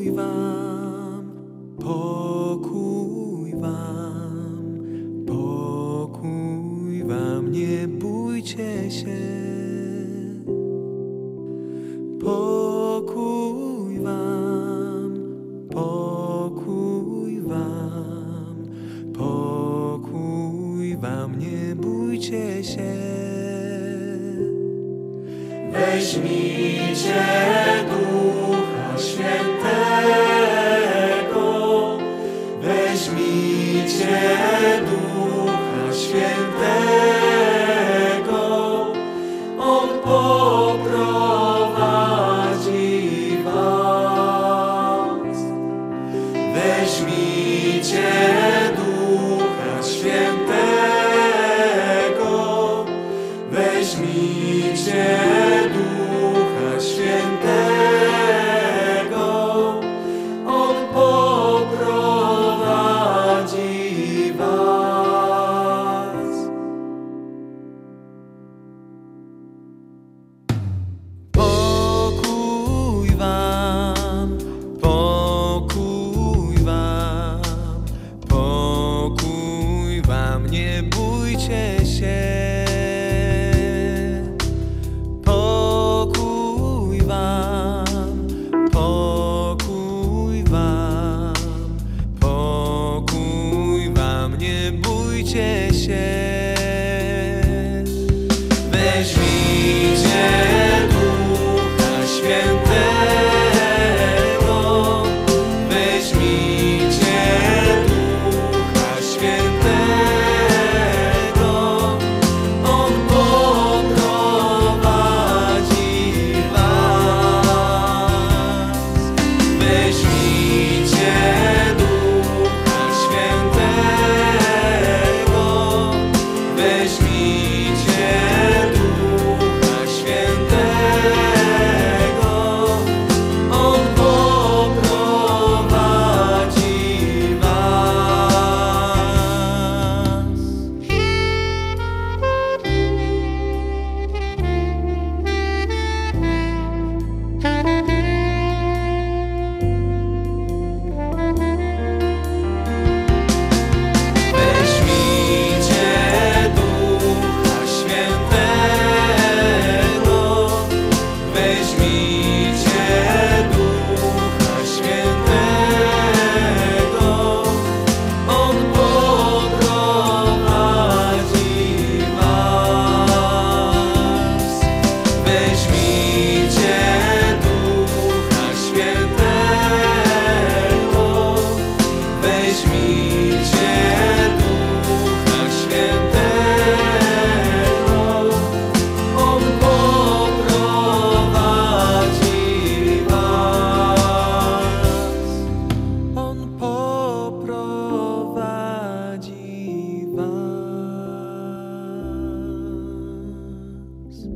pokój wam, nie bójcie się. Pokój wam, nie bójcie się. Weźmijcie Ducha Świętego, weźmijcie Ducha Świętego, On poprowadzi was. Weźmijcie Ducha Świętego, weźmijcie Ducha Świętego, On poprowadzi was. Pokój wam, nie bójcie się. Pokój wam, nie bójcie się. Weźmijcie Ducha Świętego, weźmijcie Ducha Świętego, On poprowadzi was. Weźmijcie Ducha Świętego, weźmijcie Ducha Świętego, On poprowadzi was. Weźmijcie Ducha Świętego, weźmijcie Ducha Świętego, On poprowadzi was. Weźmijcie Ducha Świętego, weźmijcie Ducha Świętego, On poprowadzi was. On poprowadzi was.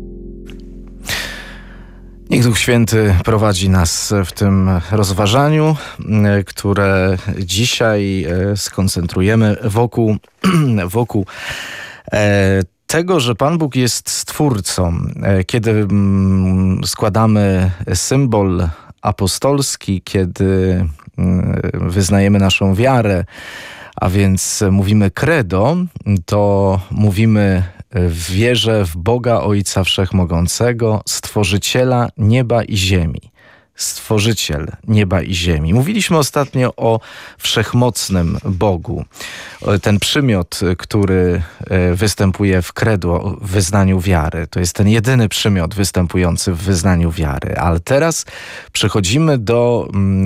Niech Duch Święty prowadzi nas w tym rozważaniu, które dzisiaj skoncentrujemy wokół tego, że Pan Bóg jest Stwórcą. Kiedy składamy symbol apostolski, kiedy wyznajemy naszą wiarę, a więc mówimy credo, to mówimy wierzę w Boga Ojca Wszechmogącego, Stworzyciela nieba i ziemi. Stworzyciel nieba i ziemi. Mówiliśmy ostatnio o wszechmocnym Bogu. Ten przymiot, który występuje w credo, w wyznaniu wiary, to jest ten jedyny przymiot występujący w wyznaniu wiary. Ale teraz przechodzimy do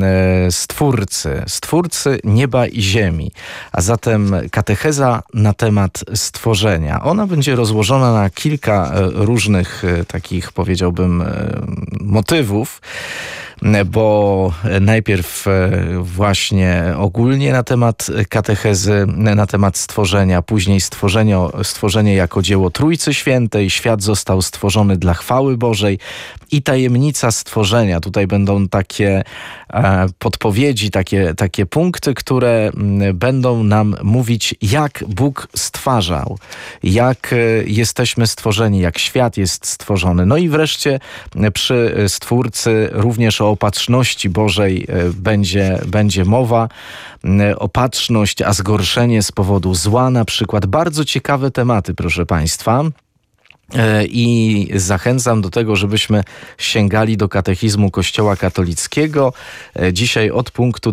Stwórcy nieba i ziemi. A zatem katecheza na temat stworzenia. Ona będzie rozłożona na kilka różnych takich, powiedziałbym, motywów, bo najpierw właśnie ogólnie na temat katechezy, na temat stworzenia, później stworzenie jako dzieło Trójcy Świętej, świat został stworzony dla chwały Bożej i tajemnica stworzenia. Tutaj będą takie podpowiedzi, takie punkty, które będą nam mówić, jak Bóg stwarzał, jak jesteśmy stworzeni, jak świat jest stworzony. No i wreszcie przy Stwórcy również o opatrzności Bożej będzie mowa. Opatrzność, a zgorszenie z powodu zła na przykład. Bardzo ciekawe tematy, proszę Państwa. I zachęcam do tego, żebyśmy sięgali do katechizmu Kościoła katolickiego. Dzisiaj od punktu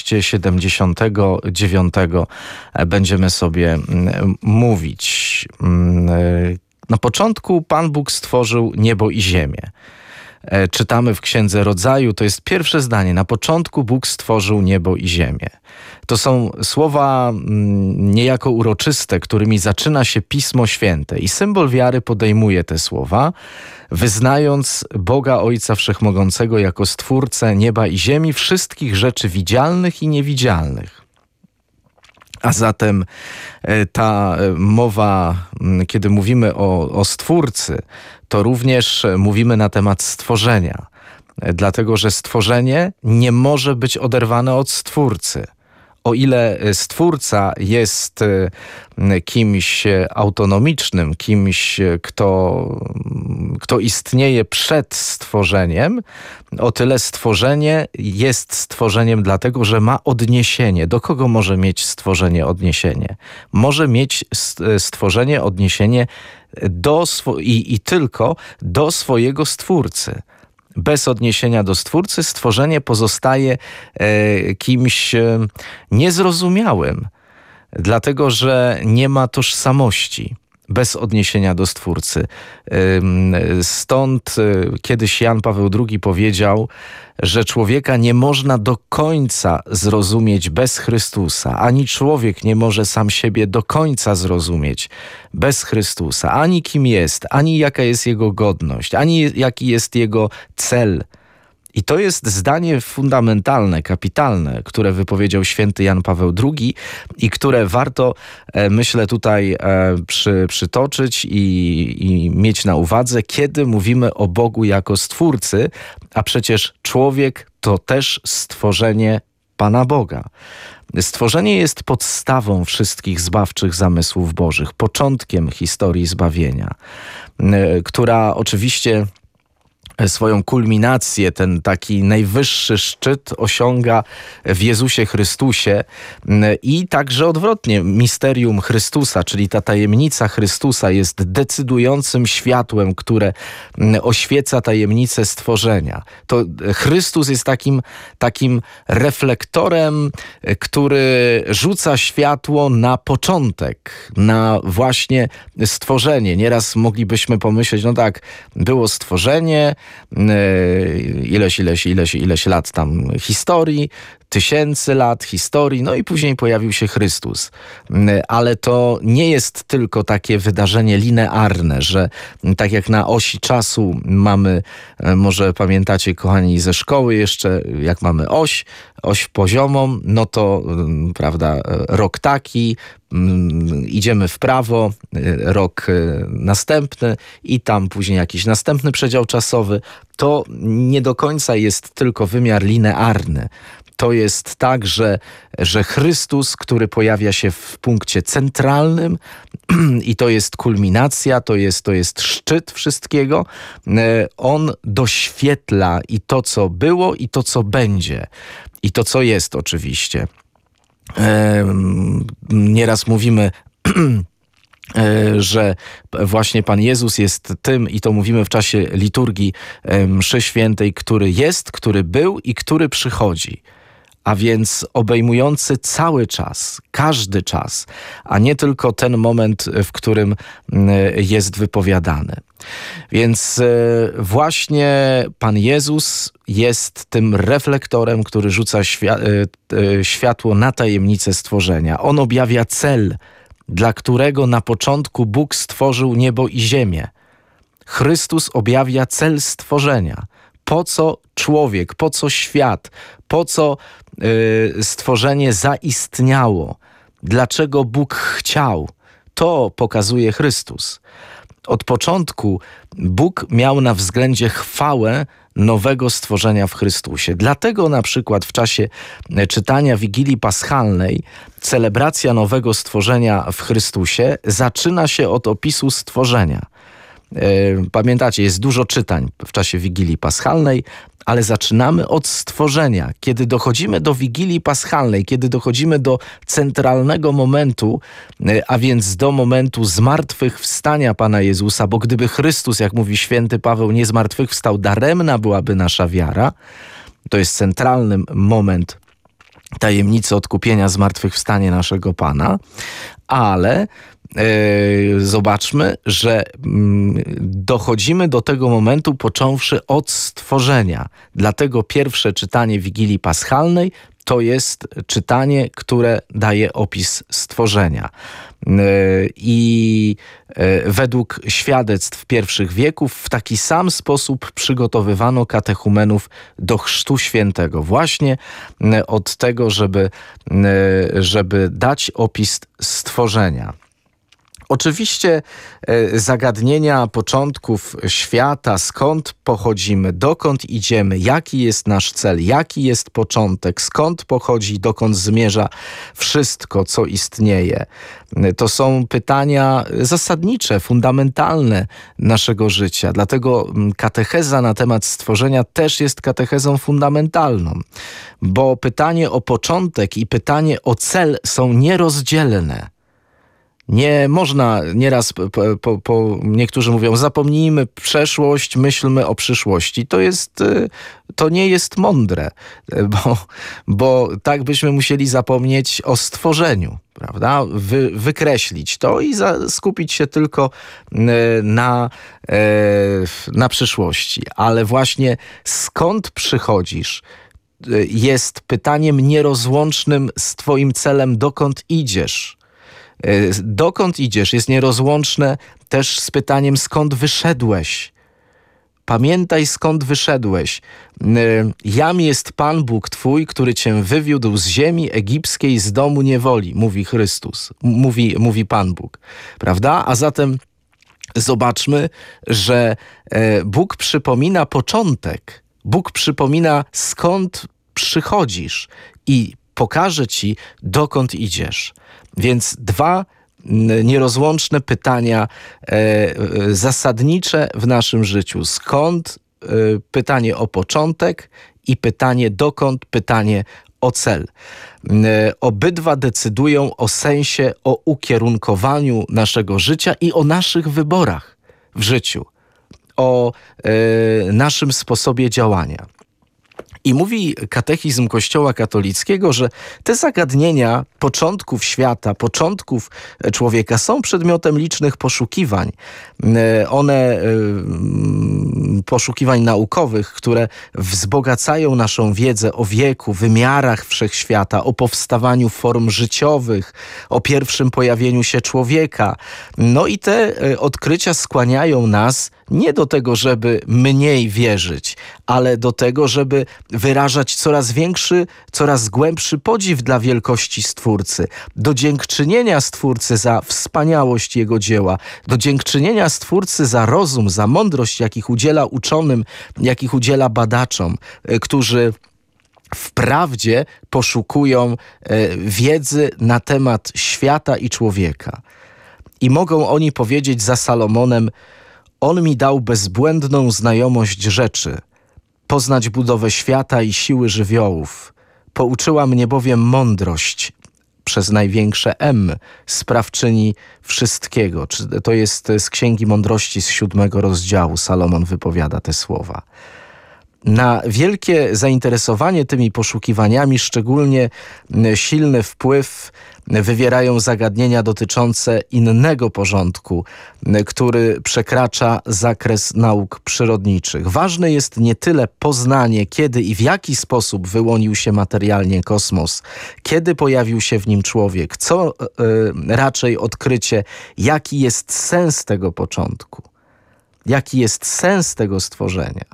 279 będziemy sobie mówić. Na początku Pan Bóg stworzył niebo i ziemię. Czytamy w Księdze Rodzaju, to jest pierwsze zdanie. Na początku Bóg stworzył niebo i ziemię. To są słowa niejako uroczyste, którymi zaczyna się Pismo Święte. I symbol wiary podejmuje te słowa, wyznając Boga Ojca Wszechmogącego jako Stwórcę nieba i ziemi, wszystkich rzeczy widzialnych i niewidzialnych. A zatem ta mowa, kiedy mówimy o Stwórcy, to również mówimy na temat stworzenia. Dlatego, że stworzenie nie może być oderwane od Stwórcy. O ile Stwórca jest kimś autonomicznym, kimś, kto istnieje przed stworzeniem, o tyle stworzenie jest stworzeniem dlatego, że ma odniesienie. Do kogo może mieć stworzenie odniesienie? Może mieć stworzenie odniesienie i tylko do swojego Stwórcy. Bez odniesienia do Stwórcy stworzenie pozostaje kimś niezrozumiałym, dlatego że nie ma tożsamości bez odniesienia do Stwórcy. Stąd kiedyś Jan Paweł II powiedział, że człowieka nie można do końca zrozumieć bez Chrystusa. Ani człowiek nie może sam siebie do końca zrozumieć bez Chrystusa. Ani kim jest, ani jaka jest jego godność, ani jaki jest jego cel. I to jest zdanie fundamentalne, kapitalne, które wypowiedział święty Jan Paweł II i które warto, myślę, tutaj przytoczyć i mieć na uwadze, kiedy mówimy o Bogu jako Stwórcy, a przecież człowiek to też stworzenie Pana Boga. Stworzenie jest podstawą wszystkich zbawczych zamysłów Bożych, początkiem historii zbawienia, która oczywiście swoją kulminację, ten taki najwyższy szczyt osiąga w Jezusie Chrystusie i także odwrotnie. Misterium Chrystusa, czyli ta tajemnica Chrystusa jest decydującym światłem, które oświeca tajemnicę stworzenia. To Chrystus jest takim reflektorem, który rzuca światło na początek, na właśnie stworzenie. Nieraz moglibyśmy pomyśleć, no tak, było stworzenie, ileś lat tam historii, tysięcy lat historii, no i później pojawił się Chrystus. Ale to nie jest tylko takie wydarzenie linearne, że tak jak na osi czasu mamy, może pamiętacie, kochani, ze szkoły jeszcze, jak mamy oś poziomą, no to, prawda, rok taki, idziemy w prawo, rok następny i tam później jakiś następny przedział czasowy. To nie do końca jest tylko wymiar linearny. To jest tak, że Chrystus, który pojawia się w punkcie centralnym i to jest kulminacja, to jest szczyt wszystkiego, on doświetla i to, co było, i to, co będzie, i to, co jest oczywiście. Nieraz mówimy, że właśnie Pan Jezus jest tym, i to mówimy w czasie liturgii mszy świętej, który jest, który był i który przychodzi. A więc obejmujący cały czas, każdy czas, a nie tylko ten moment, w którym jest wypowiadany. Więc właśnie Pan Jezus jest tym reflektorem, który rzuca światło na tajemnicę stworzenia. On objawia cel, dla którego na początku Bóg stworzył niebo i ziemię. Chrystus objawia cel stworzenia. Po co człowiek, po co świat, po co stworzenie zaistniało, dlaczego Bóg chciał, to pokazuje Chrystus. Od początku Bóg miał na względzie chwałę nowego stworzenia w Chrystusie. Dlatego na przykład w czasie czytania Wigilii Paschalnej celebracja nowego stworzenia w Chrystusie zaczyna się od opisu stworzenia. Pamiętacie, jest dużo czytań w czasie Wigilii Paschalnej ale zaczynamy od stworzenia. Kiedy dochodzimy do Wigilii Paschalnej, kiedy dochodzimy do centralnego momentu, a więc do momentu zmartwychwstania Pana Jezusa, bo gdyby Chrystus, jak mówi święty Paweł, nie zmartwychwstał, daremna byłaby nasza wiara. To jest centralny moment tajemnicy odkupienia, zmartwychwstanie naszego Pana, ale zobaczmy, że dochodzimy do tego momentu począwszy od stworzenia. Dlatego pierwsze czytanie Wigilii Paschalnej to jest czytanie, które daje opis stworzenia. I według świadectw pierwszych wieków w taki sam sposób przygotowywano katechumenów do Chrztu Świętego. Właśnie od tego, żeby dać opis stworzenia. Oczywiście zagadnienia początków świata, skąd pochodzimy, dokąd idziemy, jaki jest nasz cel, jaki jest początek, skąd pochodzi, dokąd zmierza wszystko, co istnieje. To są pytania zasadnicze, fundamentalne naszego życia. Dlatego katecheza na temat stworzenia też jest katechezą fundamentalną, bo pytanie o początek i pytanie o cel są nierozdzielne. Nie można, nieraz niektórzy mówią, zapomnijmy przeszłość, myślmy o przyszłości. To nie jest mądre, bo tak byśmy musieli zapomnieć o stworzeniu, prawda? Wykreślić to i skupić się tylko na przyszłości. Ale właśnie skąd przychodzisz, jest pytaniem nierozłącznym z twoim celem, dokąd idziesz. Dokąd idziesz jest nierozłączne też z pytaniem, skąd wyszedłeś. Pamiętaj, skąd wyszedłeś. Jam jest Pan Bóg Twój, który Cię wywiódł z ziemi egipskiej, z domu niewoli, mówi Chrystus, mówi Pan Bóg. Prawda? A zatem zobaczmy, że Bóg przypomina początek. Bóg przypomina, skąd przychodzisz i pokaże ci, dokąd idziesz. Więc dwa nierozłączne pytania zasadnicze w naszym życiu. Skąd? Pytanie o początek i pytanie dokąd? Pytanie o cel. Obydwa decydują o sensie, o ukierunkowaniu naszego życia i o naszych wyborach w życiu, o naszym sposobie działania. I mówi katechizm Kościoła katolickiego, że te zagadnienia początków świata, początków człowieka są przedmiotem licznych poszukiwań. Poszukiwań naukowych, które wzbogacają naszą wiedzę o wieku, wymiarach wszechświata, o powstawaniu form życiowych, o pierwszym pojawieniu się człowieka. No i te odkrycia skłaniają nas nie do tego, żeby mniej wierzyć, ale do tego, żeby wyrażać coraz większy, coraz głębszy podziw dla wielkości Stwórcy, do dziękczynienia Stwórcy za wspaniałość Jego dzieła, do dziękczynienia Stwórcy za rozum, za mądrość, jakich udziela uczonym, jakich udziela badaczom, którzy wprawdzie poszukują wiedzy na temat świata i człowieka. I mogą oni powiedzieć za Salomonem: on mi dał bezbłędną znajomość rzeczy, poznać budowę świata i siły żywiołów. Pouczyła mnie bowiem mądrość, przez największe M, sprawczyni wszystkiego. To jest z Księgi Mądrości z 7 rozdziału. Salomon wypowiada te słowa. Na wielkie zainteresowanie tymi poszukiwaniami szczególnie silny wpływ wywierają zagadnienia dotyczące innego porządku, który przekracza zakres nauk przyrodniczych. Ważne jest nie tyle poznanie, kiedy i w jaki sposób wyłonił się materialnie kosmos, kiedy pojawił się w nim człowiek, co raczej odkrycie, jaki jest sens tego początku, jaki jest sens tego stworzenia.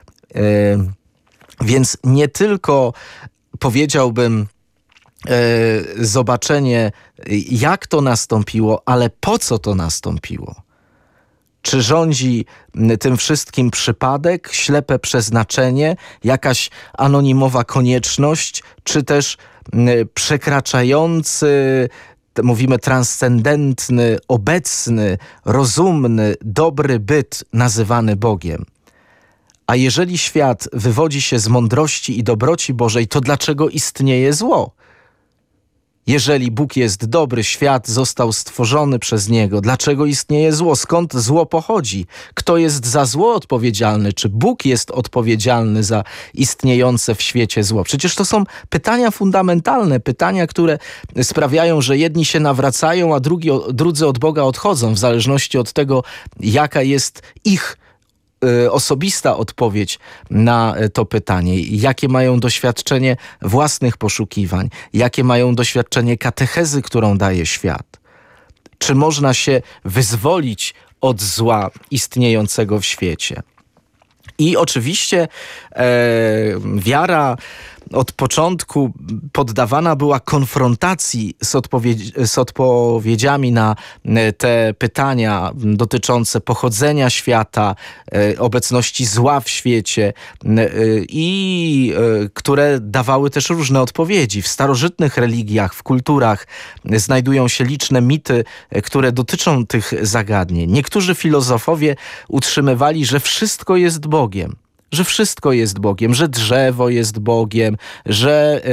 Więc nie tylko, powiedziałbym, zobaczenie, jak to nastąpiło, ale po co to nastąpiło. Czy rządzi tym wszystkim przypadek, ślepe przeznaczenie, jakaś anonimowa konieczność, czy też przekraczający, mówimy, transcendentny, obecny, rozumny, dobry byt nazywany Bogiem. A jeżeli świat wywodzi się z mądrości i dobroci Bożej, to dlaczego istnieje zło? Jeżeli Bóg jest dobry, świat został stworzony przez Niego, dlaczego istnieje zło? Skąd zło pochodzi? Kto jest za zło odpowiedzialny? Czy Bóg jest odpowiedzialny za istniejące w świecie zło? Przecież to są pytania fundamentalne, pytania, które sprawiają, że jedni się nawracają, a drudzy od Boga odchodzą, w zależności od tego, jaka jest ich osobista odpowiedź na to pytanie. Jakie mają doświadczenie własnych poszukiwań? Jakie mają doświadczenie katechezy, którą daje świat? Czy można się wyzwolić od zła istniejącego w świecie? I oczywiście wiara od początku poddawana była konfrontacji z odpowiedziami na te pytania dotyczące pochodzenia świata, obecności zła w świecie i które dawały też różne odpowiedzi. W starożytnych religiach, w kulturach znajdują się liczne mity, które dotyczą tych zagadnień. Niektórzy filozofowie utrzymywali, że wszystko jest Bogiem. Że wszystko jest Bogiem, że drzewo jest Bogiem, że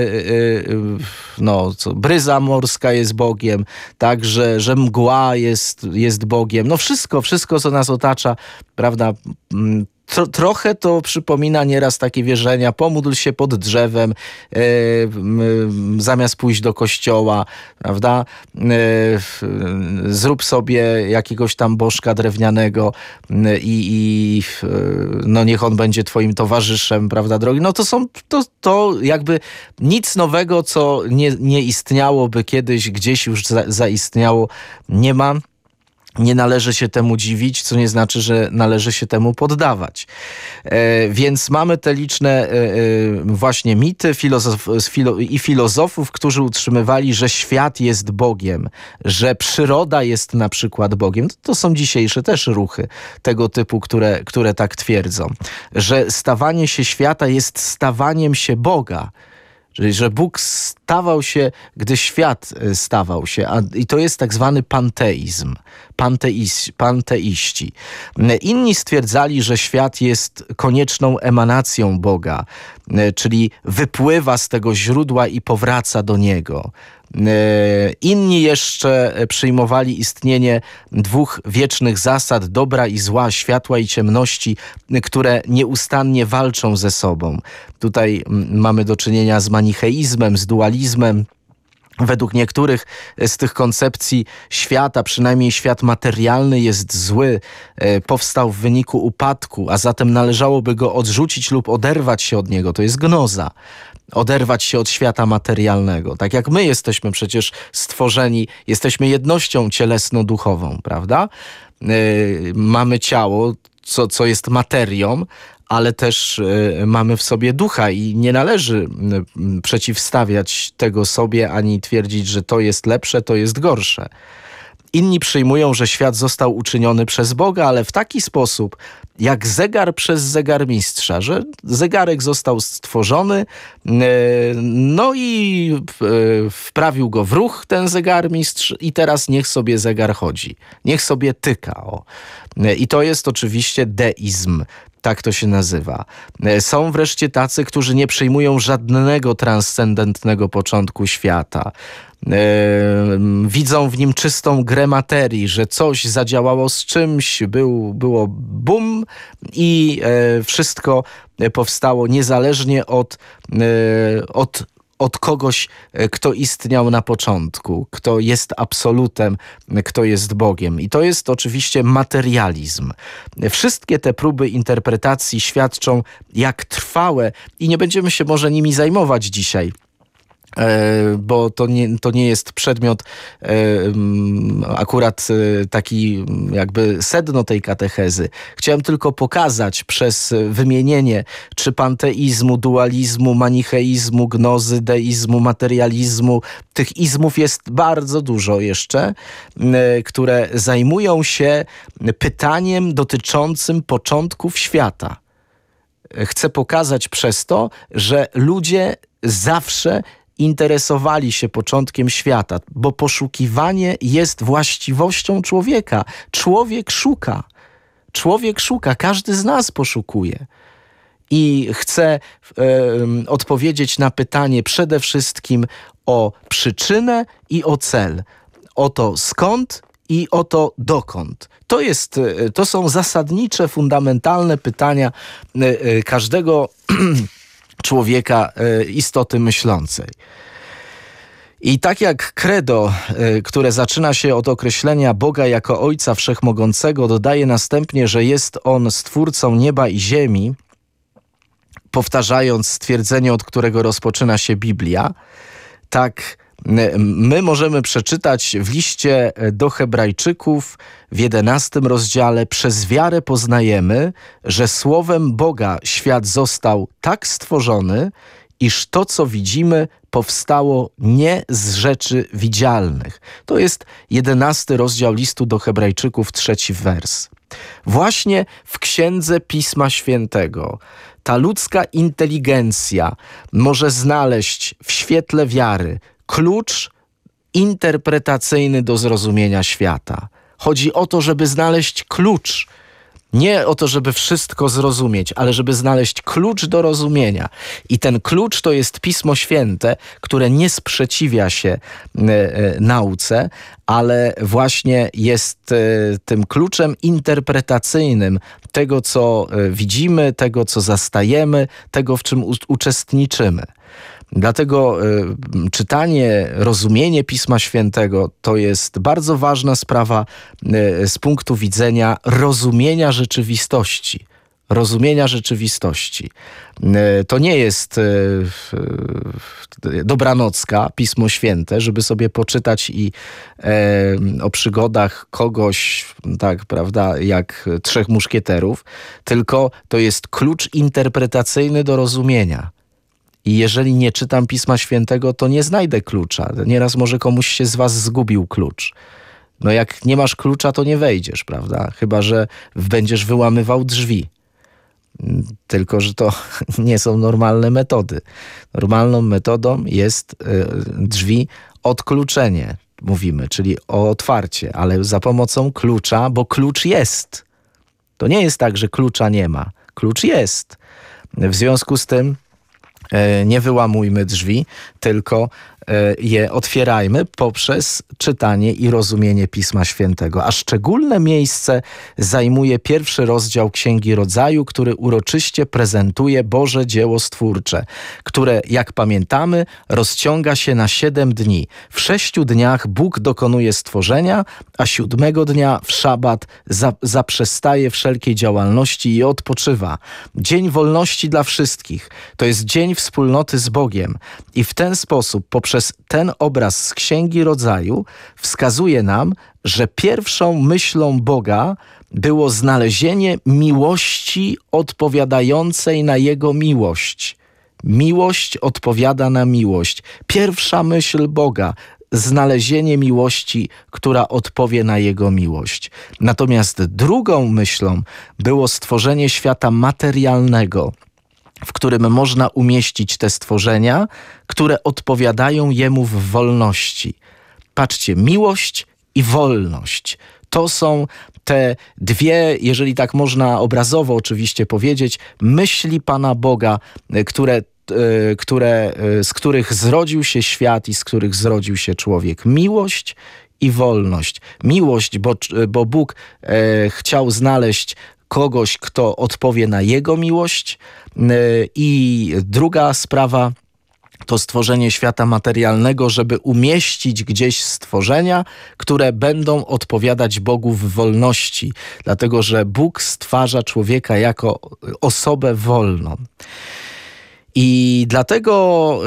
bryza morska jest Bogiem, tak, że mgła jest Bogiem. No wszystko, co nas otacza, prawda? Trochę to przypomina nieraz takie wierzenia: pomódl się pod drzewem zamiast pójść do kościoła, prawda? Zrób sobie jakiegoś tam bożka drewnianego i niech on będzie twoim towarzyszem, prawda, drogi? No to jakby nic nowego, co nie istniałoby kiedyś, gdzieś już zaistniało, nie ma. Nie należy się temu dziwić, co nie znaczy, że należy się temu poddawać. Więc mamy te liczne właśnie mity i filozofów, którzy utrzymywali, że świat jest Bogiem, że przyroda jest na przykład Bogiem. To są dzisiejsze też ruchy tego typu, które tak twierdzą. Że stawanie się świata jest stawaniem się Boga. Czyli, że Bóg stawał się, gdy świat stawał się. I to jest tak zwany panteizm. Panteiści. Inni stwierdzali, że świat jest konieczną emanacją Boga, czyli wypływa z tego źródła i powraca do Niego. Inni jeszcze przyjmowali istnienie dwóch wiecznych zasad, dobra i zła, światła i ciemności, które nieustannie walczą ze sobą. Tutaj mamy do czynienia z manicheizmem, z dualizmem. Według niektórych z tych koncepcji świata, przynajmniej świat materialny, jest zły, powstał w wyniku upadku, a zatem należałoby go odrzucić lub oderwać się od niego. To jest gnoza. Oderwać się od świata materialnego. Tak jak my jesteśmy przecież stworzeni, jesteśmy jednością cielesno-duchową, prawda? Mamy ciało, co jest materią, ale też mamy w sobie ducha i nie należy przeciwstawiać tego sobie, ani twierdzić, że to jest lepsze, to jest gorsze. Inni przyjmują, że świat został uczyniony przez Boga, ale w taki sposób, jak zegar przez zegarmistrza, że zegarek został stworzony, no i wprawił go w ruch ten zegarmistrz i teraz niech sobie zegar chodzi, niech sobie tyka. I to jest oczywiście deizm. Tak to się nazywa. Są wreszcie tacy, którzy nie przyjmują żadnego transcendentnego początku świata. Widzą w nim czystą grę materii, że coś zadziałało z czymś, było bum i wszystko powstało niezależnie od kogoś, kto istniał na początku, kto jest absolutem, kto jest Bogiem. I to jest oczywiście materializm. Wszystkie te próby interpretacji świadczą, jak trwałe, i nie będziemy się może nimi zajmować dzisiaj, bo to nie jest przedmiot akurat taki jakby sedno tej katechezy. Chciałem tylko pokazać przez wymienienie czy panteizmu, dualizmu, manicheizmu, gnozy, deizmu, materializmu. Tych izmów jest bardzo dużo jeszcze, które zajmują się pytaniem dotyczącym początków świata. Chcę pokazać przez to, że ludzie zawsze interesowali się początkiem świata, bo poszukiwanie jest właściwością człowieka. Człowiek szuka, każdy z nas poszukuje. i chcę odpowiedzieć na pytanie przede wszystkim o przyczynę i o cel. O to skąd i o to dokąd. To są zasadnicze, fundamentalne pytania każdego człowieka, istoty myślącej. I tak jak credo, które zaczyna się od określenia Boga jako Ojca Wszechmogącego, dodaje następnie, że jest On stwórcą nieba i ziemi, powtarzając stwierdzenie, od którego rozpoczyna się Biblia, tak my możemy przeczytać w liście do Hebrajczyków w 11 rozdziale: przez wiarę poznajemy, że słowem Boga świat został tak stworzony, iż to, co widzimy, powstało nie z rzeczy widzialnych. To jest 11 rozdział listu do Hebrajczyków, 3 wers. Właśnie w Księdze Pisma Świętego ta ludzka inteligencja może znaleźć w świetle wiary klucz interpretacyjny do zrozumienia świata. Chodzi o to, żeby znaleźć klucz. Nie o to, żeby wszystko zrozumieć, ale żeby znaleźć klucz do rozumienia. I ten klucz to jest Pismo Święte, które nie sprzeciwia się nauce, ale właśnie jest tym kluczem interpretacyjnym tego, co widzimy, tego, co zastajemy, tego, w czym uczestniczymy. Dlatego czytanie, rozumienie Pisma Świętego to jest bardzo ważna sprawa z punktu widzenia rozumienia rzeczywistości. Rozumienia rzeczywistości. To nie jest dobranocka, Pismo Święte, żeby sobie poczytać o przygodach kogoś, tak, prawda, jak Trzech Muszkieterów, tylko to jest klucz interpretacyjny do rozumienia. I jeżeli nie czytam Pisma Świętego, to nie znajdę klucza. Nieraz może komuś się z was zgubił klucz. No jak nie masz klucza, to nie wejdziesz, prawda? Chyba że będziesz wyłamywał drzwi. Tylko że to nie są normalne metody. Normalną metodą jest drzwi odkluczenie, mówimy, czyli o otwarcie, ale za pomocą klucza, bo klucz jest. To nie jest tak, że klucza nie ma. Klucz jest. W związku z tym nie wyłamujmy drzwi, tylko je otwierajmy poprzez czytanie i rozumienie Pisma Świętego. A szczególne miejsce zajmuje 1 rozdział Księgi Rodzaju, który uroczyście prezentuje Boże dzieło stwórcze, które, jak pamiętamy, rozciąga się na 7 dni. W 6 dniach Bóg dokonuje stworzenia, a 7 dnia w szabat zaprzestaje wszelkiej działalności i odpoczywa. Dzień wolności dla wszystkich. To jest dzień wspólnoty z Bogiem. I w ten sposób, poprzez ten obraz z Księgi Rodzaju, wskazuje nam, że pierwszą myślą Boga było znalezienie miłości odpowiadającej na Jego miłość. Miłość odpowiada na miłość. Pierwsza myśl Boga, znalezienie miłości, która odpowie na Jego miłość. Natomiast drugą myślą było stworzenie świata materialnego, w którym można umieścić te stworzenia, które odpowiadają Jemu w wolności. Patrzcie, miłość i wolność. To są te dwie, jeżeli tak można obrazowo oczywiście powiedzieć, myśli Pana Boga, z których zrodził się świat i z których zrodził się człowiek. Miłość i wolność. Miłość, bo Bóg chciał znaleźć kogoś, kto odpowie na Jego miłość. I druga sprawa to stworzenie świata materialnego, żeby umieścić gdzieś stworzenia, które będą odpowiadać Bogu w wolności. Dlatego, że Bóg stwarza człowieka jako osobę wolną. I dlatego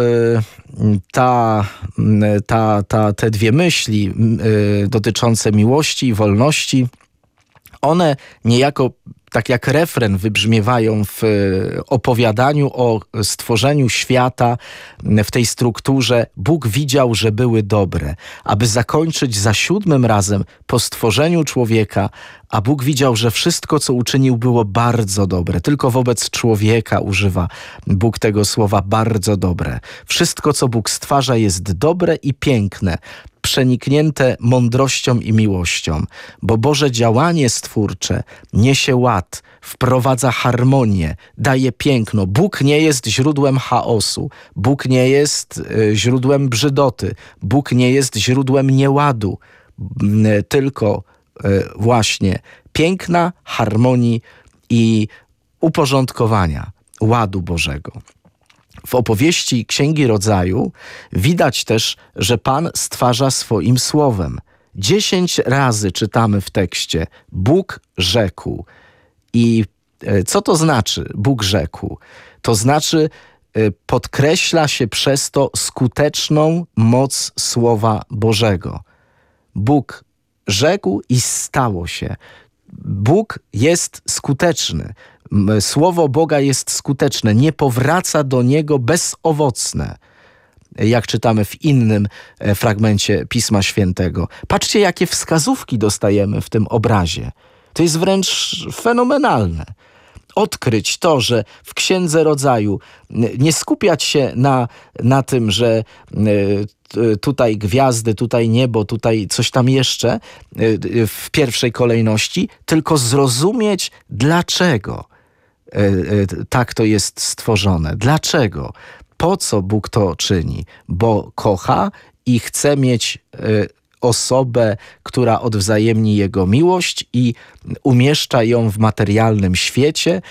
te dwie myśli dotyczące miłości i wolności, one niejako tak jak refren wybrzmiewają w opowiadaniu o stworzeniu świata w tej strukturze. Bóg widział, że były dobre, aby zakończyć za 7 razem po stworzeniu człowieka, a Bóg widział, że wszystko, co uczynił, było bardzo dobre. Tylko wobec człowieka używa Bóg tego słowa bardzo dobre. Wszystko, co Bóg stwarza, jest dobre i piękne, przeniknięte mądrością i miłością, bo Boże działanie stwórcze niesie ład ład, wprowadza harmonię, daje piękno. Bóg nie jest źródłem chaosu. Bóg nie jest źródłem brzydoty. Bóg nie jest źródłem nieładu. Tylko właśnie piękna, harmonii i uporządkowania ładu Bożego. W opowieści Księgi Rodzaju widać też, że Pan stwarza swoim słowem. 10 razy czytamy w tekście Bóg rzekł. I co to znaczy Bóg rzekł? To znaczy podkreśla się przez to skuteczną moc Słowa Bożego. Bóg rzekł i stało się. Bóg jest skuteczny. Słowo Boga jest skuteczne. Nie powraca do Niego bezowocne. Jak czytamy w innym fragmencie Pisma Świętego. Patrzcie, jakie wskazówki dostajemy w tym obrazie. To jest wręcz fenomenalne. Odkryć to, że w Księdze Rodzaju nie skupiać się na tym, że tutaj gwiazdy, tutaj niebo, tutaj coś tam jeszcze w pierwszej kolejności, tylko zrozumieć, dlaczego tak to jest stworzone. Dlaczego? Po co Bóg to czyni? Bo kocha i chce mieć osobę, która odwzajemni Jego miłość i umieszcza ją w materialnym świecie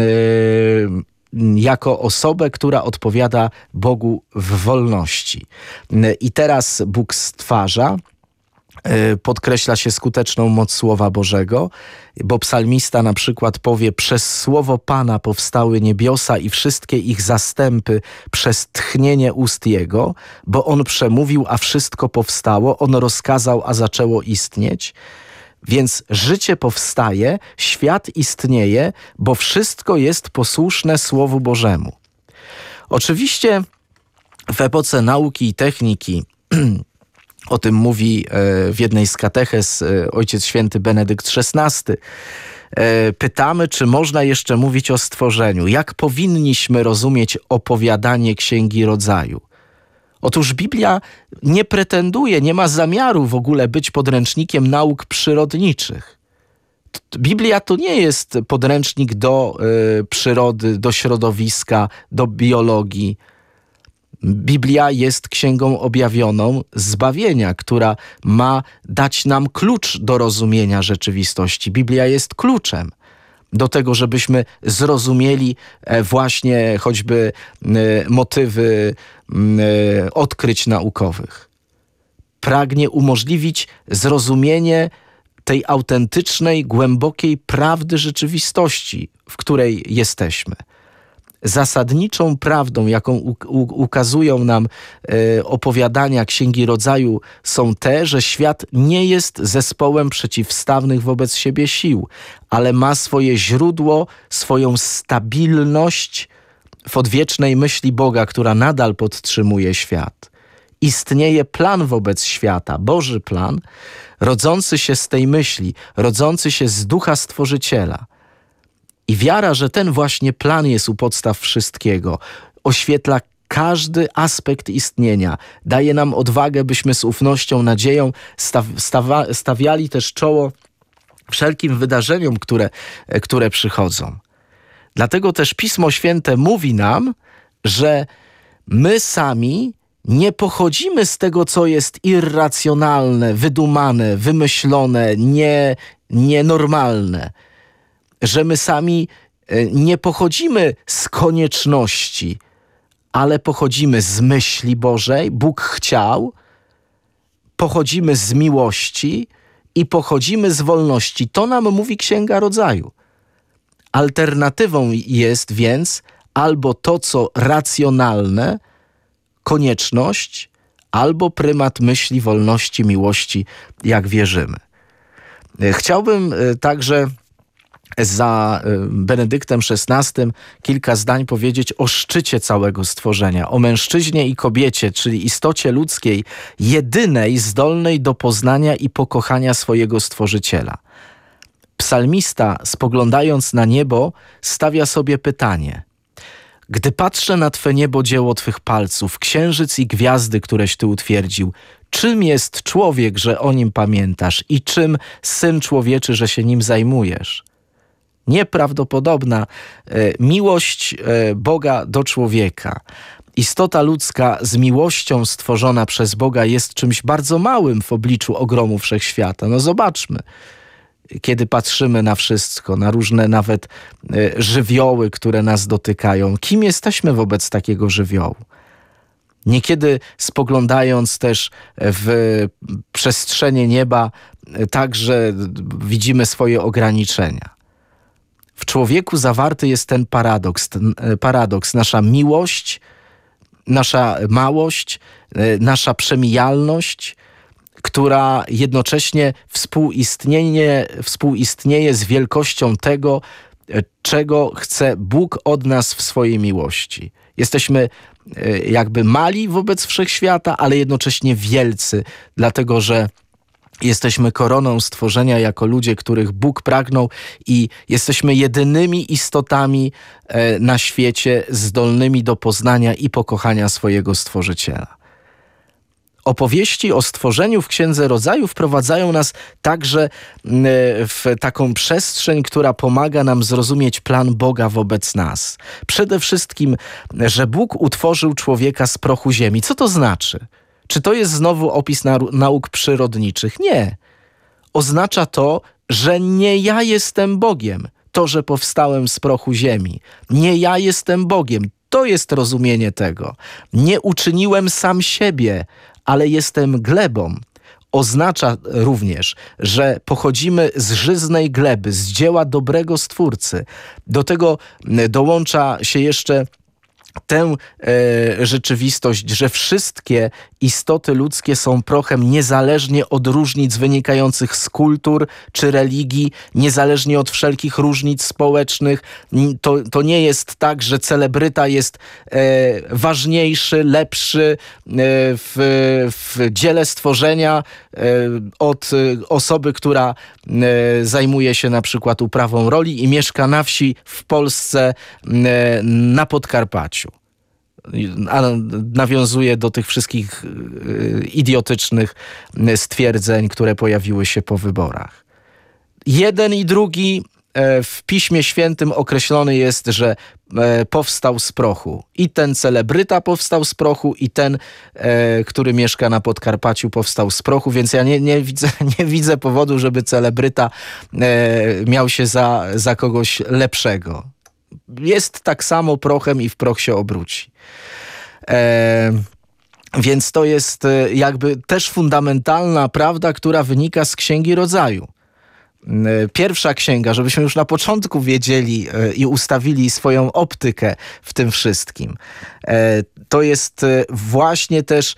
jako osobę, która odpowiada Bogu w wolności. I teraz Bóg stwarza, podkreśla się skuteczną moc Słowa Bożego, bo psalmista na przykład powie: przez słowo Pana powstały niebiosa i wszystkie ich zastępy przez tchnienie ust Jego, bo On przemówił, a wszystko powstało, On rozkazał, a zaczęło istnieć. Więc życie powstaje, świat istnieje, bo wszystko jest posłuszne Słowu Bożemu. Oczywiście w epoce nauki i techniki o tym mówi w jednej z katechez Ojciec Święty Benedykt XVI. Pytamy, czy można jeszcze mówić o stworzeniu. Jak powinniśmy rozumieć opowiadanie Księgi Rodzaju? Otóż Biblia nie pretenduje, nie ma zamiaru w ogóle być podręcznikiem nauk przyrodniczych. Biblia to nie jest podręcznik do przyrody, do środowiska, do biologii. Biblia jest księgą objawioną zbawienia, która ma dać nam klucz do rozumienia rzeczywistości. Biblia jest kluczem do tego, żebyśmy zrozumieli właśnie choćby motywy odkryć naukowych. Pragnie umożliwić zrozumienie tej autentycznej, głębokiej prawdy rzeczywistości, w której jesteśmy. Zasadniczą prawdą, jaką ukazują nam opowiadania Księgi Rodzaju, są te, że świat nie jest zespołem przeciwstawnych wobec siebie sił, ale ma swoje źródło, swoją stabilność w odwiecznej myśli Boga, która nadal podtrzymuje świat. Istnieje plan wobec świata, Boży plan, rodzący się z tej myśli, rodzący się z Ducha Stworzyciela. I wiara, że ten właśnie plan jest u podstaw wszystkiego, oświetla każdy aspekt istnienia, daje nam odwagę, byśmy z ufnością, nadzieją stawiali też czoło wszelkim wydarzeniom, które przychodzą. Dlatego też Pismo Święte mówi nam, że my sami nie pochodzimy z tego, co jest irracjonalne, wydumane, wymyślone, nienormalne. Że my sami nie pochodzimy z konieczności, ale pochodzimy z myśli Bożej, Bóg chciał, pochodzimy z miłości i pochodzimy z wolności. To nam mówi Księga Rodzaju. Alternatywą jest więc albo to, co racjonalne, konieczność, albo prymat myśli, wolności, miłości, jak wierzymy. Chciałbym także za Benedyktem XVI kilka zdań powiedzieć o szczycie całego stworzenia, o mężczyźnie i kobiecie, czyli istocie ludzkiej, jedynej zdolnej do poznania i pokochania swojego Stworzyciela. Psalmista, spoglądając na niebo, stawia sobie pytanie: gdy patrzę na Twe niebo, dzieło Twych palców, księżyc i gwiazdy, któreś Ty utwierdził, czym jest człowiek, że o nim pamiętasz, i czym Syn Człowieczy, że się nim zajmujesz? nieprawdopodobna miłość Boga do człowieka. Istota ludzka z miłością stworzona przez Boga jest czymś bardzo małym w obliczu ogromu wszechświata. No zobaczmy, kiedy patrzymy na wszystko, na różne nawet żywioły, które nas dotykają. Kim jesteśmy wobec takiego żywiołu? Niekiedy spoglądając też w przestrzenie nieba, także widzimy swoje ograniczenia. W człowieku zawarty jest ten paradoks. Nasza miłość, nasza małość, nasza przemijalność, która jednocześnie współistnieje z wielkością tego, czego chce Bóg od nas w swojej miłości. Jesteśmy jakby mali wobec wszechświata, ale jednocześnie wielcy, dlatego że jesteśmy koroną stworzenia jako ludzie, których Bóg pragnął i jesteśmy jedynymi istotami na świecie zdolnymi do poznania i pokochania swojego Stworzyciela. Opowieści o stworzeniu w Księdze Rodzaju wprowadzają nas także w taką przestrzeń, która pomaga nam zrozumieć plan Boga wobec nas. Przede wszystkim, że Bóg utworzył człowieka z prochu ziemi. Co to znaczy? Czy to jest znowu opis nauk przyrodniczych? Nie. Oznacza to, że nie ja jestem Bogiem. To, że powstałem z prochu ziemi. Nie ja jestem Bogiem. To jest rozumienie tego. Nie uczyniłem sam siebie, ale jestem glebą. Oznacza również, że pochodzimy z żyznej gleby, z dzieła dobrego Stwórcy. Do tego dołącza się jeszcze tę rzeczywistość, że wszystkie istoty ludzkie są prochem niezależnie od różnic wynikających z kultur czy religii, niezależnie od wszelkich różnic społecznych. To nie jest tak, że celebryta jest ważniejszy, lepszy w dziele stworzenia od osoby, która zajmuje się na przykład uprawą roli i mieszka na wsi w Polsce na Podkarpaciu. A nawiązuje do tych wszystkich idiotycznych stwierdzeń, które pojawiły się po wyborach. Jeden i drugi w Piśmie Świętym określony jest, że powstał z prochu. I ten celebryta powstał z prochu, i ten, który mieszka na Podkarpaciu, powstał z prochu, więc ja nie widzę powodu, żeby celebryta miał się za kogoś lepszego. Jest tak samo prochem i w proch się obróci. Więc to jest jakby też fundamentalna prawda, która wynika z Księgi Rodzaju. Pierwsza księga, żebyśmy już na początku wiedzieli i ustawili swoją optykę w tym wszystkim. To jest właśnie też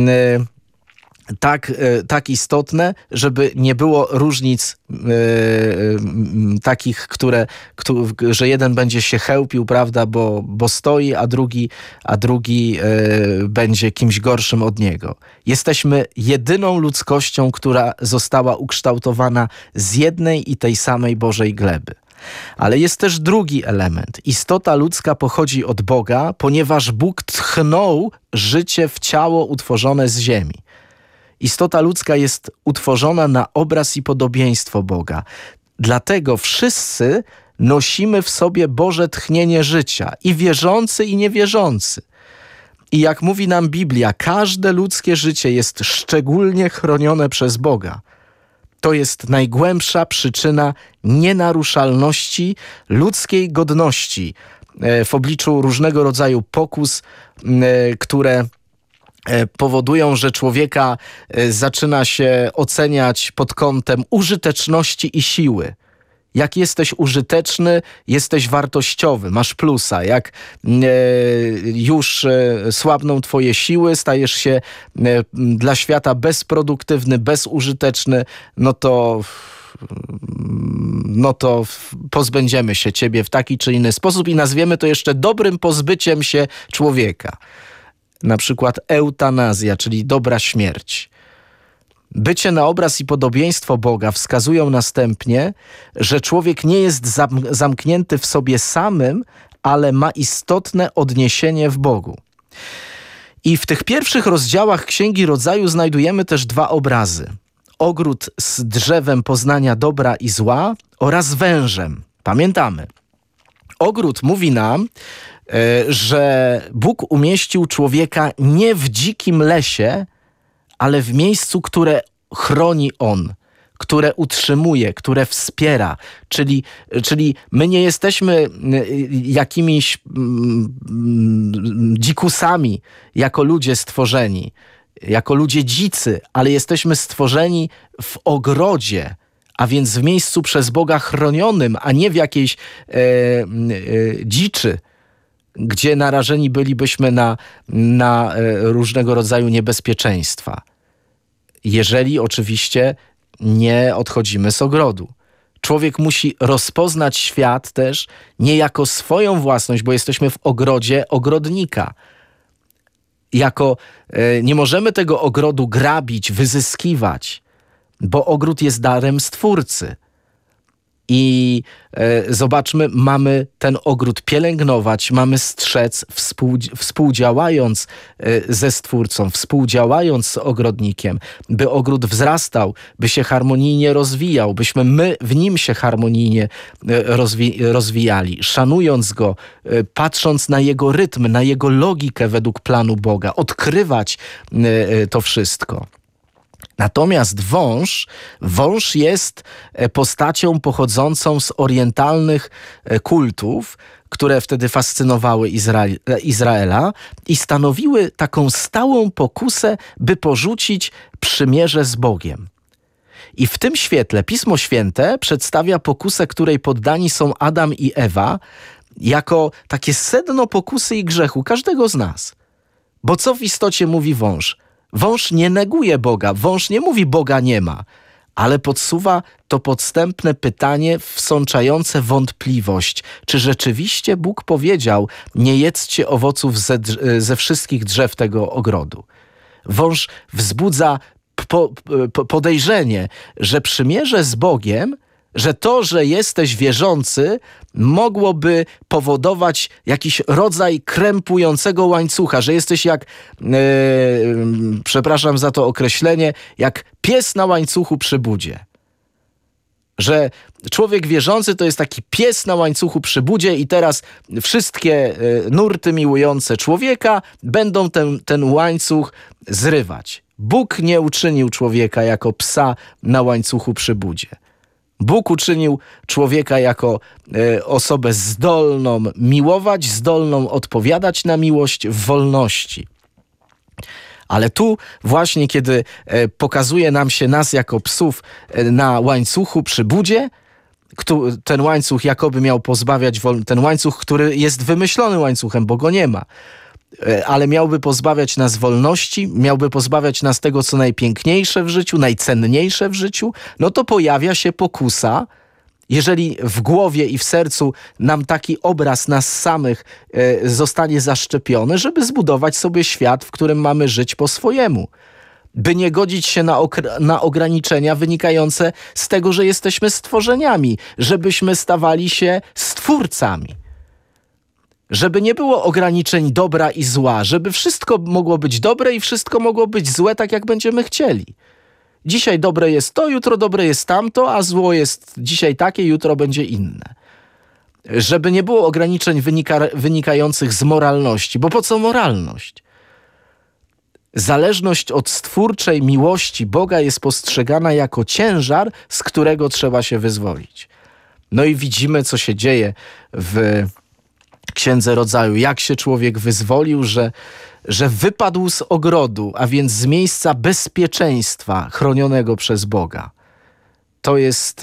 tak istotne, żeby nie było różnic takich, że jeden będzie się chełpił, prawda, bo stoi, a drugi będzie kimś gorszym od niego. Jesteśmy jedyną ludzkością, która została ukształtowana z jednej i tej samej Bożej gleby. Ale jest też drugi element. Istota ludzka pochodzi od Boga, ponieważ Bóg tchnął życie w ciało utworzone z ziemi. Istota ludzka jest utworzona na obraz i podobieństwo Boga. Dlatego wszyscy nosimy w sobie Boże tchnienie życia, i wierzący, i niewierzący. I jak mówi nam Biblia, każde ludzkie życie jest szczególnie chronione przez Boga. To jest najgłębsza przyczyna nienaruszalności ludzkiej godności w obliczu różnego rodzaju pokus, które powodują, że człowieka zaczyna się oceniać pod kątem użyteczności i siły. Jak jesteś użyteczny, jesteś wartościowy, masz plusa. Jak już słabną twoje siły, stajesz się dla świata bezproduktywny, bezużyteczny, no to pozbędziemy się ciebie w taki czy inny sposób i nazwiemy to jeszcze dobrym pozbyciem się człowieka. Na przykład eutanazja, czyli dobra śmierć. Bycie na obraz i podobieństwo Boga wskazują następnie, że człowiek nie jest zamknięty w sobie samym, ale ma istotne odniesienie w Bogu. I w tych pierwszych rozdziałach Księgi Rodzaju znajdujemy też dwa obrazy. Ogród z drzewem poznania dobra i zła oraz wężem. Pamiętamy. Ogród mówi nam, że Bóg umieścił człowieka nie w dzikim lesie, ale w miejscu, które chroni On, które utrzymuje, które wspiera. Czyli my nie jesteśmy jakimiś dzikusami jako ludzie stworzeni, jako ludzie dzicy, ale jesteśmy stworzeni w ogrodzie, a więc w miejscu przez Boga chronionym, a nie w jakiejś dziczy, gdzie narażeni bylibyśmy na różnego rodzaju niebezpieczeństwa. Jeżeli oczywiście nie odchodzimy z ogrodu. Człowiek musi rozpoznać świat też nie jako swoją własność, bo jesteśmy w ogrodzie ogrodnika. Nie możemy tego ogrodu grabić, wyzyskiwać, bo ogród jest darem Stwórcy. I zobaczmy, mamy ten ogród pielęgnować, mamy strzec, współdziałając ze Stwórcą, współdziałając z ogrodnikiem, by ogród wzrastał, by się harmonijnie rozwijał, byśmy my w nim się harmonijnie rozwijali, szanując go, patrząc na jego rytm, na jego logikę według planu Boga, odkrywać to wszystko. Natomiast wąż jest postacią pochodzącą z orientalnych kultów, które wtedy fascynowały Izraela i stanowiły taką stałą pokusę, by porzucić przymierze z Bogiem. I w tym świetle Pismo Święte przedstawia pokusę, której poddani są Adam i Ewa, jako takie sedno pokusy i grzechu każdego z nas. Bo co w istocie mówi wąż? Wąż nie neguje Boga, wąż nie mówi Boga nie ma, ale podsuwa to podstępne pytanie wsączające wątpliwość. Czy rzeczywiście Bóg powiedział, nie jedzcie owoców ze wszystkich drzew tego ogrodu? Wąż wzbudza podejrzenie, że przymierze z Bogiem, że to, że jesteś wierzący, mogłoby powodować jakiś rodzaj krępującego łańcucha, że jesteś jak, przepraszam za to określenie, jak pies na łańcuchu przy budzie. Że człowiek wierzący to jest taki pies na łańcuchu przy budzie i teraz wszystkie nurty miłujące człowieka będą ten łańcuch zrywać. Bóg nie uczynił człowieka jako psa na łańcuchu przy budzie. Bóg uczynił człowieka jako osobę zdolną miłować, zdolną odpowiadać na miłość w wolności. Ale tu właśnie, kiedy pokazuje nam się nas jako psów na łańcuchu przy budzie, ten łańcuch jakoby miał pozbawiać, ten łańcuch, który jest wymyślony łańcuchem, bo go nie ma, ale miałby pozbawiać nas wolności, miałby pozbawiać nas tego, co najpiękniejsze w życiu, najcenniejsze w życiu, no to pojawia się pokusa, jeżeli w głowie i w sercu nam taki obraz nas samych zostanie zaszczepiony, żeby zbudować sobie świat, w którym mamy żyć po swojemu. By nie godzić się na ograniczenia wynikające z tego, że jesteśmy stworzeniami, żebyśmy stawali się stwórcami. Żeby nie było ograniczeń dobra i zła, żeby wszystko mogło być dobre i wszystko mogło być złe, tak jak będziemy chcieli. Dzisiaj dobre jest to, jutro dobre jest tamto, a zło jest dzisiaj takie, jutro będzie inne. Żeby nie było ograniczeń wynikających z moralności, bo po co moralność? Zależność od stwórczej miłości Boga jest postrzegana jako ciężar, z którego trzeba się wyzwolić. No i widzimy, co się dzieje w Księdze Rodzaju, jak się człowiek wyzwolił, że wypadł z ogrodu, a więc z miejsca bezpieczeństwa chronionego przez Boga. To jest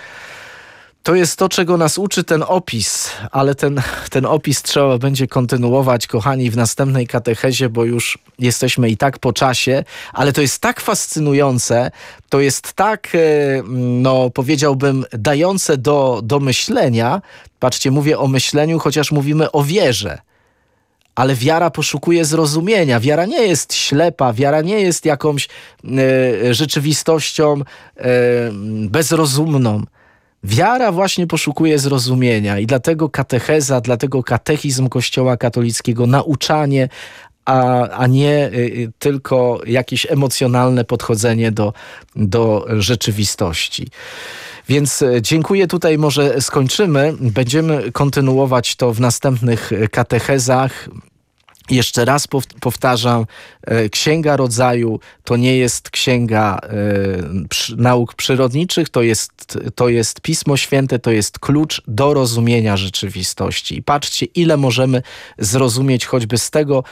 to, czego nas uczy ten opis, ale ten opis trzeba będzie kontynuować, kochani, w następnej katechezie, bo już jesteśmy i tak po czasie, ale to jest tak fascynujące, to jest tak, no powiedziałbym, dające do myślenia. Patrzcie, mówię o myśleniu, chociaż mówimy o wierze. Ale wiara poszukuje zrozumienia. Wiara nie jest ślepa, wiara nie jest jakąś rzeczywistością bezrozumną. Wiara właśnie poszukuje zrozumienia i dlatego katecheza, dlatego katechizm Kościoła katolickiego, nauczanie, a nie tylko jakieś emocjonalne podchodzenie do rzeczywistości. Więc dziękuję, tutaj może skończymy. Będziemy kontynuować to w następnych katechezach. Jeszcze raz powtarzam, Księga Rodzaju to nie jest księga nauk przyrodniczych, to jest Pismo Święte, to jest klucz do rozumienia rzeczywistości. I patrzcie, ile możemy zrozumieć choćby z tego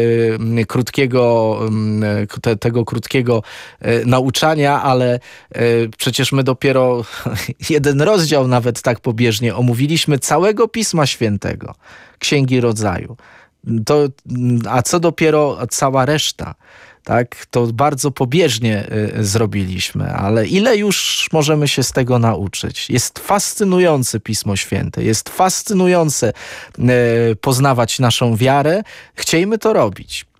krótkiego nauczania, ale przecież my dopiero jeden rozdział nawet tak pobieżnie omówiliśmy całego Pisma Świętego, Księgi Rodzaju. A co dopiero cała reszta, tak? To bardzo pobieżnie zrobiliśmy, ale ile już możemy się z tego nauczyć? Jest fascynujące Pismo Święte, jest fascynujące poznawać naszą wiarę. Chciejmy to robić.